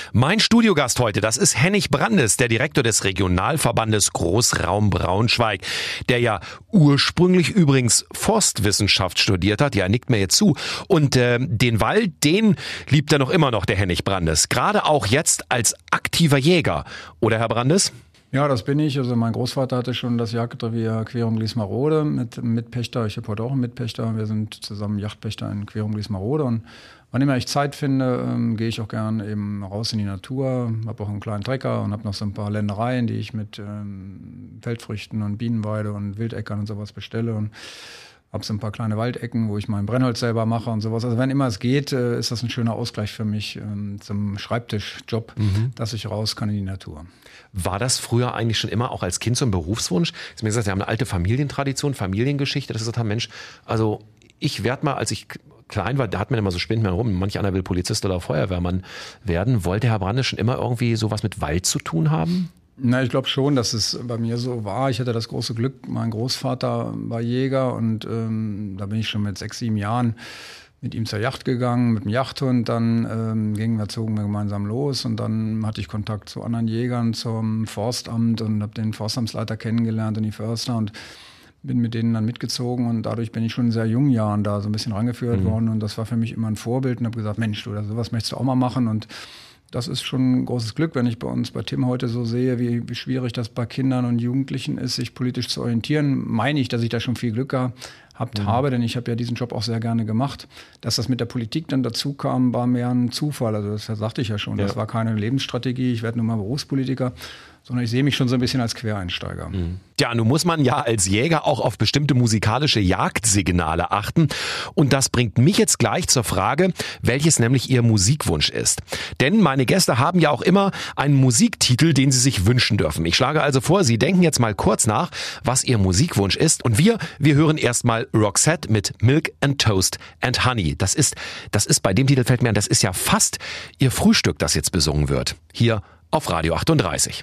Mein Studiogast heute, das ist Hennig Brandes, der Direktor des Regionalverbandes Großraum Braunschweig, der ja ursprünglich übrigens Forstwissenschaft studiert hat. Ja, er nickt mir jetzt zu. Und den Wald, den liebt er noch immer noch, der Hennig Brandes. Gerade auch jetzt als aktiver Jäger. Oder, Herr Brandes? Ja, das bin ich. Also mein Großvater hatte schon das Jagdrevier Querung Gliesmarode mit Mitpächter. Ich habe heute auch einen Mitpächter. Wir sind zusammen Jagdpächter in Querung Gliesmarode. Und wann immer ich Zeit finde, gehe ich auch gern eben raus in die Natur. Habe auch einen kleinen Trecker und habe noch so ein paar Ländereien, die ich mit Feldfrüchten und Bienenweide und Wildäckern und sowas bestelle. Und habe so ein paar kleine Waldecken, wo ich mein Brennholz selber mache und sowas. Also wenn immer es geht, ist das ein schöner Ausgleich für mich zum Schreibtischjob, dass ich raus kann in die Natur. War das früher eigentlich schon immer auch als Kind so ein Berufswunsch? Sie haben gesagt, Sie haben eine alte Familientradition, Familiengeschichte, dass Sie gesagt haben, Mensch, also ich werde mal, als ich klein war, da hat man immer so spinnt man rum, manch einer will Polizist oder Feuerwehrmann werden. Wollte Herr Brandes schon immer irgendwie sowas mit Wald zu tun haben? Na, ich glaube schon, dass es bei mir so war. Ich hatte das große Glück, mein Großvater war Jäger und da bin ich schon mit 6, 7 Jahren mit ihm zur Yacht gegangen, mit dem Yachthund. Dann zogen wir gemeinsam los und dann hatte ich Kontakt zu anderen Jägern, zum Forstamt und habe den Forstamtsleiter kennengelernt und die Förster und bin mit denen dann mitgezogen und dadurch bin ich schon in sehr jungen Jahren da so ein bisschen rangeführt worden und das war für mich immer ein Vorbild und habe gesagt, Mensch, du, sowas möchtest du auch mal machen und das ist schon ein großes Glück, wenn ich bei uns bei Tim heute so sehe, wie schwierig das bei Kindern und Jugendlichen ist, sich politisch zu orientieren. Meine ich, dass ich da schon viel Glück gehabt habe, denn ich habe ja diesen Job auch sehr gerne gemacht. Dass das mit der Politik dann dazu kam, war mehr ein Zufall. Also das sagte ich ja schon. Das war keine Lebensstrategie, ich werde nun mal Berufspolitiker, sondern ich sehe mich schon so ein bisschen als Quereinsteiger. Ja, nun muss man ja als Jäger auch auf bestimmte musikalische Jagdsignale achten. Und das bringt mich jetzt gleich zur Frage, welches nämlich Ihr Musikwunsch ist. Denn meine Gäste haben ja auch immer einen Musiktitel, den sie sich wünschen dürfen. Ich schlage also vor, Sie denken jetzt mal kurz nach, was Ihr Musikwunsch ist. Und wir hören erstmal Roxette mit Milk and Toast and Honey. Das ist bei dem Titel fällt mir an, das ist ja fast Ihr Frühstück, das jetzt besungen wird. Hier auf Radio 38.